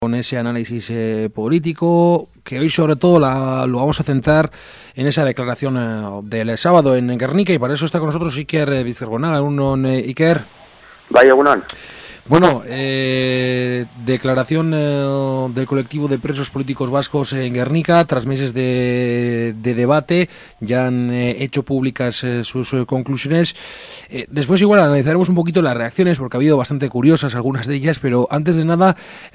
con ese análisis político, que hoy sobre todo lo vamos a centrar en esa declaración del sábado en Gernika, y para eso está con nosotros Iker Bizkargonaga. Iker. Vaya, Unón. Bueno, declaración del colectivo de presos políticos vascos en Gernika, tras meses de debate, ya han hecho públicas sus conclusiones. Después igual analizaremos un poquito las reacciones, porque ha habido bastante curiosas algunas de ellas, pero antes de nada,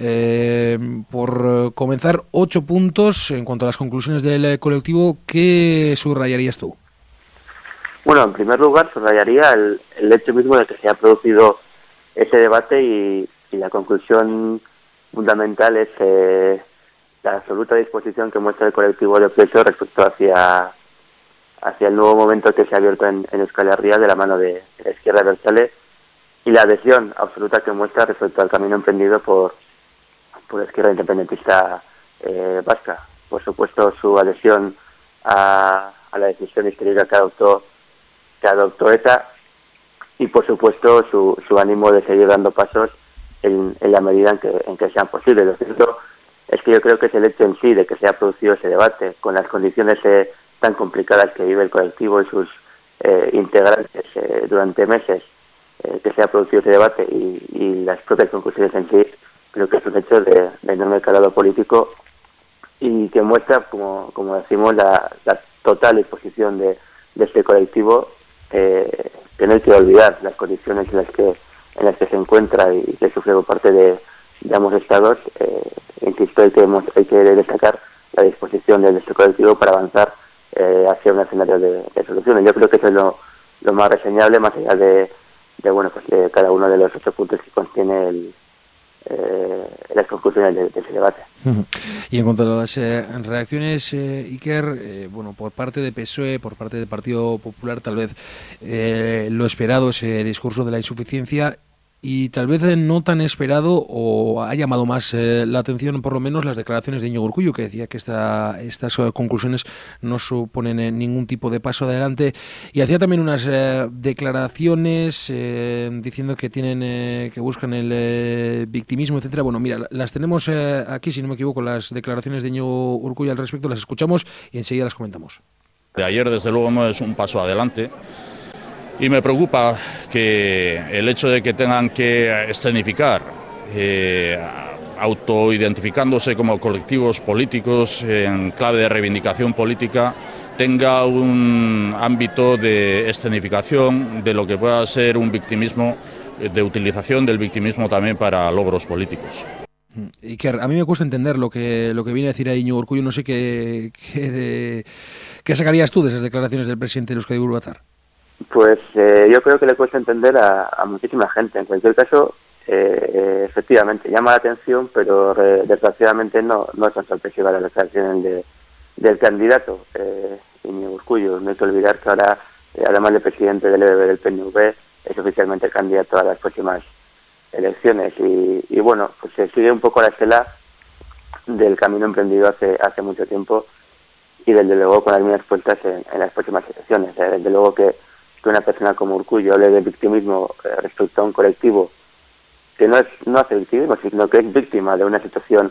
por comenzar, 8 puntos en cuanto a las conclusiones del colectivo. ¿Qué subrayarías tú? Bueno, en primer lugar, subrayaría el hecho mismo de que se ha producido ese debate y la conclusión fundamental es la absoluta disposición que muestra el colectivo de presos respecto hacia el nuevo momento que se ha abierto en Euskal Herria de la mano de la izquierda abertzale, y la adhesión absoluta que muestra respecto al camino emprendido por la izquierda independentista vasca. Por supuesto, su adhesión a la decisión histórica que adoptó ETA, y por supuesto su ánimo de seguir dando pasos en la medida en que sean posibles. Lo cierto es que yo creo que es el hecho en sí de que se ha producido ese debate, con las condiciones tan complicadas que vive el colectivo y sus integrantes durante meses, que se ha producido ese debate, y las propias conclusiones en sí, creo que es un hecho de enorme calado político y que muestra, como decimos, la total disposición de este colectivo, que no hay que olvidar las condiciones en las que se encuentra y que sufre por parte de ambos estados. Insisto, hay que destacar la disposición de nuestro colectivo para avanzar hacia un escenario de soluciones. Yo creo que eso es lo más reseñable, más allá de cada uno de los 8 puntos que contiene las conclusiones de ese debate. Y en cuanto a las reacciones, Iker, por parte de PSOE, por parte del Partido Popular, tal vez lo esperado, ese discurso de la insuficiencia, y tal vez no tan esperado, o ha llamado más la atención, por lo menos, las declaraciones de Iñigo Urkullu, que decía que estas conclusiones no suponen ningún tipo de paso adelante, y hacía también unas declaraciones diciendo que buscan el victimismo, etcétera. Bueno, mira, las tenemos aquí, si no me equivoco, las declaraciones de Iñigo Urkullu al respecto, las escuchamos y enseguida las comentamos. De ayer, desde luego, no es un paso adelante. Y me preocupa que el hecho de que tengan que escenificar, autoidentificándose como colectivos políticos en clave de reivindicación política, tenga un ámbito de escenificación de lo que pueda ser un victimismo, de utilización del victimismo también para logros políticos. Y que a mí me cuesta entender lo que viene a decir ahí Iñigo Urkullu. No sé qué sacarías tú de esas declaraciones del presidente de Euskadi Buru Batzar. Pues yo creo que le cuesta entender a muchísima gente. En cualquier caso, efectivamente, llama la atención, pero desgraciadamente no son sorpresivas las declaraciones del candidato, Iñigo Urkullu. No hay que olvidar que ahora, además de presidente del PNV, es oficialmente candidato a las próximas elecciones. Y bueno, pues se sigue un poco la estela del camino emprendido hace mucho tiempo, y desde luego con las mismas puestas en las próximas elecciones. Desde luego que una persona como Urkullu hable de victimismo respecto a un colectivo que no hace victimismo, sino que es víctima de una situación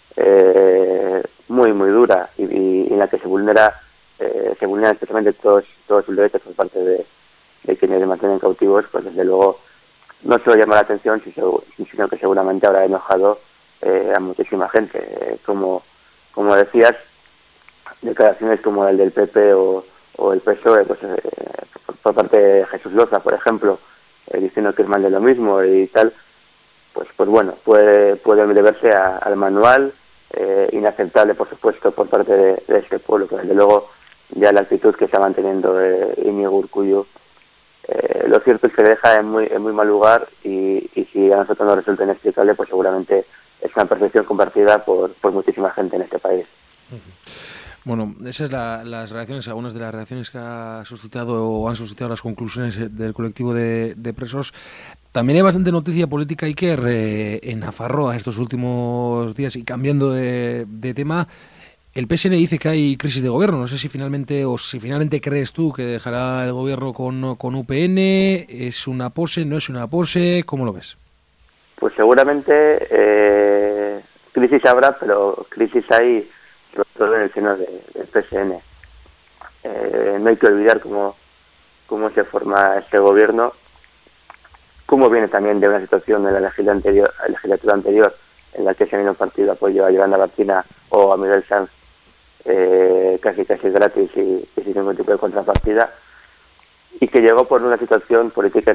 muy muy dura y en la que se vulneran especialmente todos sus derechos por parte de quienes le mantienen cautivos. Pues desde luego no solo llama la atención, sino que seguramente habrá enojado a muchísima gente. Como decías, declaraciones como el del PP o el PSOE, pues por parte de Jesús Loza, por ejemplo, diciendo que es más de lo mismo y tal, pues bueno, puede deberse al manual, inaceptable, por supuesto, por parte de este pueblo, que desde luego ya la actitud que está manteniendo Iñigo Urkullu, lo cierto es que le deja en muy mal lugar, y si a nosotros nos resulta inexplicable, pues seguramente es una percepción compartida por muchísima gente en este país. Bueno, esas son las reacciones, algunas de las reacciones que han suscitado las conclusiones del colectivo de presos. También hay bastante noticia política, Iker, en Nafarroa estos últimos días, y cambiando de tema, el PSN dice que hay crisis de gobierno. No sé si finalmente crees tú que dejará el gobierno con UPN. ¿Es una pose? ¿No es una pose? ¿Cómo lo ves? Pues seguramente crisis habrá, pero crisis hay sobre todo en el seno del PSN. No hay que olvidar cómo se forma este gobierno, cómo viene también de una situación en la legislatura anterior en la que ese mismo partido apoyó a Yolanda Bárcena o a Miguel Sanz casi gratis y sin ningún tipo de contrapartida, y que llegó por una situación política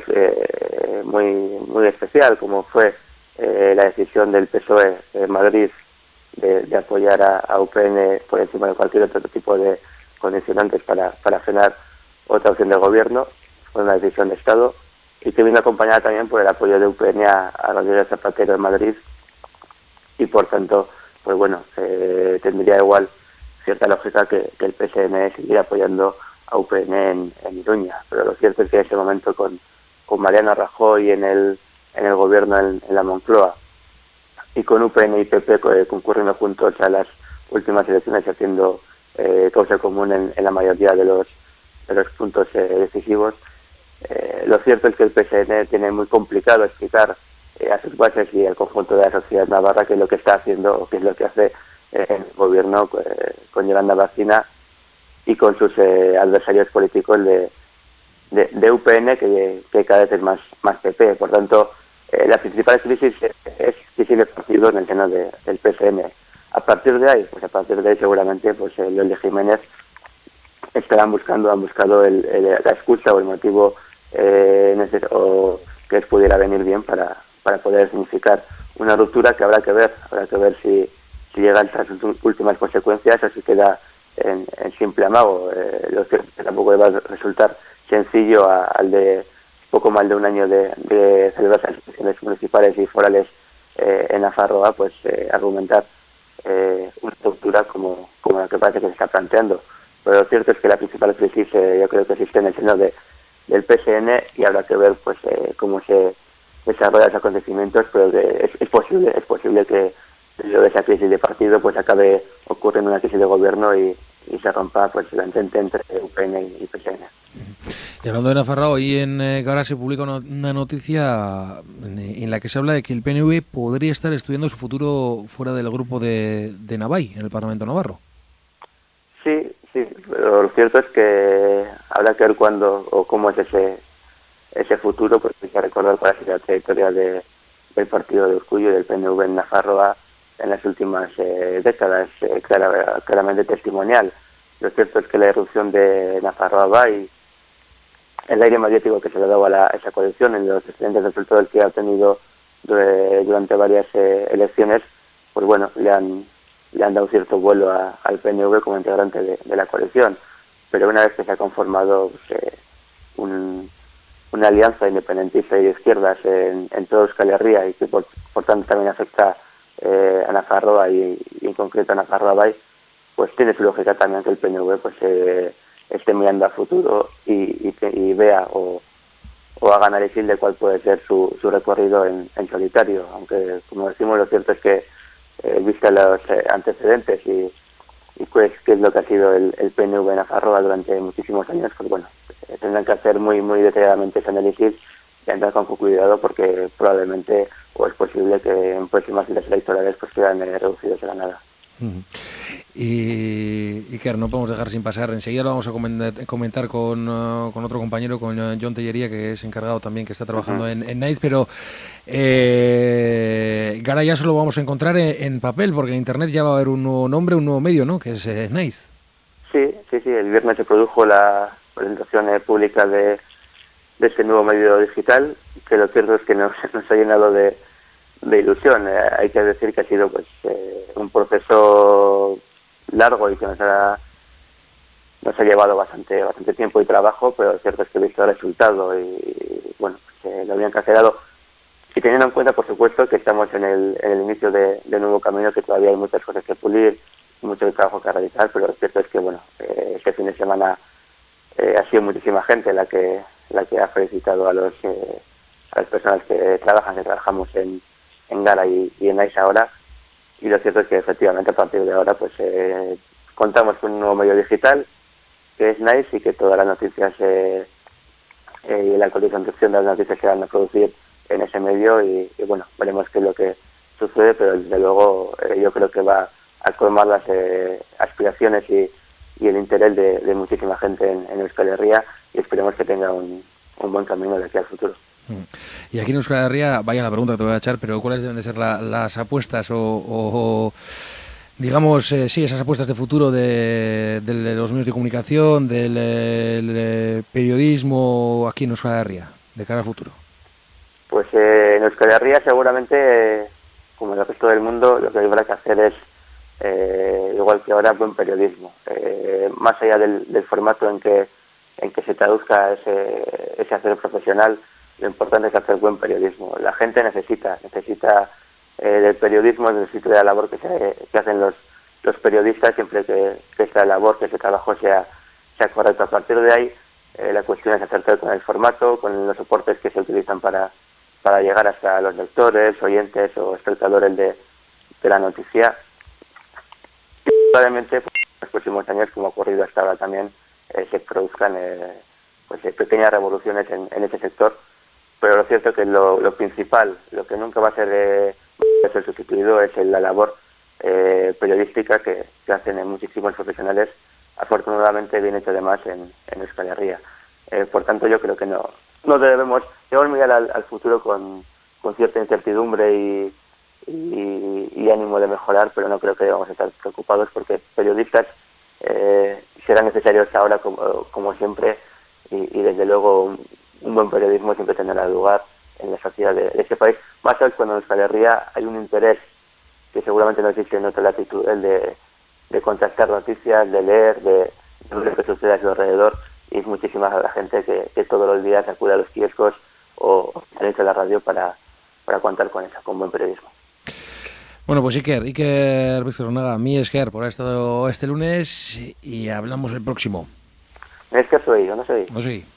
muy especial, como fue la decisión del PSOE en Madrid de apoyar a UPN por encima de cualquier otro tipo de condicionantes para frenar otra opción de gobierno. Fue una decisión de Estado y que vino acompañada también por el apoyo de UPN a Rodríguez Zapatero en Madrid, y por tanto, pues bueno, tendría igual cierta lógica que el PSN siguiera apoyando a UPN en Iruña. Pero lo cierto es que en ese momento con Mariano Rajoy en el gobierno en la Moncloa, y con UPN y PP concurriendo juntos a las últimas elecciones, haciendo causa común en la mayoría de los puntos decisivos, lo cierto es que el PSN tiene muy complicado explicar a sus bases y al conjunto de la sociedad navarra qué es lo que está haciendo o qué es lo que hace el gobierno con Yolanda Bárcena y con sus adversarios políticos de UPN, que cada vez es más PP. Por tanto, la principal crisis es que sigue partido en el seno del PSN. A partir de ahí seguramente pues León Jiménez han buscado la excusa o el motivo o que les pudiera venir bien para poder significar una ruptura que habrá que ver si llega a estas últimas consecuencias o si queda en simple amago. Lo que tampoco va a resultar sencillo al de poco más de un año de celebrar las elecciones municipales y forales en Nafarroa, pues argumentar una ruptura como la que parece que se está planteando. Pero lo cierto es que la principal crisis yo creo que existe en el seno del PSN, y habrá que ver pues cómo se desarrollan los acontecimientos, pero que es posible que de esa crisis de partido pues acabe ocurriendo una crisis de gobierno y se rompa pues la entente entre UPN y PSN. Y hablando de Nafarroa, hoy en Gara se publica una noticia en la que se habla de que el PNV podría estar estudiando su futuro fuera del grupo de Navai, en el Parlamento Navarro. Sí, pero lo cierto es que habrá que ver cuándo o cómo es ese futuro, porque hay que recordar cuál ha sido la trayectoria del partido de Urkullu y del PNV en Nafarroa en las últimas décadas, claramente testimonial. Lo cierto es que la irrupción de Nafarroa Bai, el aire mediático que se le ha dado a esa coalición, en los excelentes resultados que ha obtenido durante varias elecciones, pues bueno, le han dado cierto vuelo al PNV como integrante de la coalición. Pero una vez que se ha conformado una alianza independentista y de izquierdas en toda Euskal Herria, y que por tanto también afecta a Nafarroa y en concreto a Nafarroa Bai, pues tiene su lógica también que el PNV pues esté mirando a futuro y vea o haga análisis de cuál puede ser su recorrido en solitario. Aunque, como decimos, lo cierto es que vista los antecedentes y pues qué es lo que ha sido el PNV en Nafarroa durante muchísimos años, pues bueno, tendrán que hacer muy detalladamente ese análisis y andar con cuidado, porque probablemente o es posible que en próximas citas electorales pues quedan reducidos a la nada. Y claro, no podemos dejar sin pasar, enseguida lo vamos a comentar con otro compañero, con John Tellería, que es encargado también, que está trabajando en NICE, pero Gara ya solo vamos a encontrar en papel, porque en internet ya va a haber un nuevo nombre, un nuevo medio, ¿no?, que es NICE. Sí, el viernes se produjo la presentación pública de este nuevo medio digital, que lo cierto es que nos ha llenado de ilusión. Hay que decir que ha sido pues un proceso largo y que nos ha llevado bastante tiempo y trabajo, pero lo cierto es que he visto el resultado y bueno, lo bien que ha quedado. Y teniendo en cuenta, por supuesto, que estamos en el inicio de nuevo camino, que todavía hay muchas cosas que pulir, mucho trabajo que realizar, pero lo cierto es que bueno, este fin de semana ha sido muchísima gente la que ha felicitado a las personas que trabajamos en Gara y en NICE ahora, y lo cierto es que efectivamente a partir de ahora pues contamos con un nuevo medio digital que es NICE, y que todas las noticias y la actualización de las noticias se van a producir en ese medio, y bueno, veremos qué es lo que sucede, pero desde luego yo creo que va a colmar las aspiraciones y el interés de muchísima gente en Euskal Herria, y esperemos que tenga un buen camino de aquí al futuro. Y aquí en Euskal Herria, vaya la pregunta que te voy a echar, pero ¿cuáles deben de ser las apuestas o digamos, sí, esas apuestas de futuro de los medios de comunicación, del periodismo aquí en Euskal Herria, de cara al futuro? Pues en Euskal Herria seguramente, como en el resto del mundo, lo que habrá que hacer es, igual que ahora, buen periodismo. Más allá del formato en que se traduzca ese hacer profesional, lo importante es hacer buen periodismo. La gente necesita del periodismo, necesita de la labor que hacen los periodistas, siempre que esa labor, que ese trabajo sea correcto. A partir de ahí, la cuestión es acertar con el formato, con los soportes que se utilizan para llegar hasta los lectores, oyentes o espectadores de la noticia. Y probablemente en los próximos años, como ha ocurrido hasta ahora también, se produzcan pequeñas revoluciones en ese sector. Pero lo cierto es que lo principal, lo que nunca va a ser sustituido, es la labor periodística que hacen muchísimos profesionales, afortunadamente bien hecho además en Euskal Herria. Por tanto, yo creo que no debemos mirar al futuro con cierta incertidumbre y ánimo de mejorar, pero no creo que debamos estar preocupados, porque periodistas serán necesarios ahora como siempre, y desde luego un buen periodismo siempre tendrá lugar en la sociedad de ese país, más aún cuando en Euskal Herria hay un interés que seguramente no existe en otra latitud, el de contrastar noticias, de leer, de ver lo que sucede a su alrededor, y es muchísima la gente que todos los días acude a los kioscos o a la radio para contar con buen periodismo. Bueno, pues Iker Bizkarronaga, mi esker por haber estado este lunes, y hablamos el próximo. Es que soy, yo no soy. No, sí.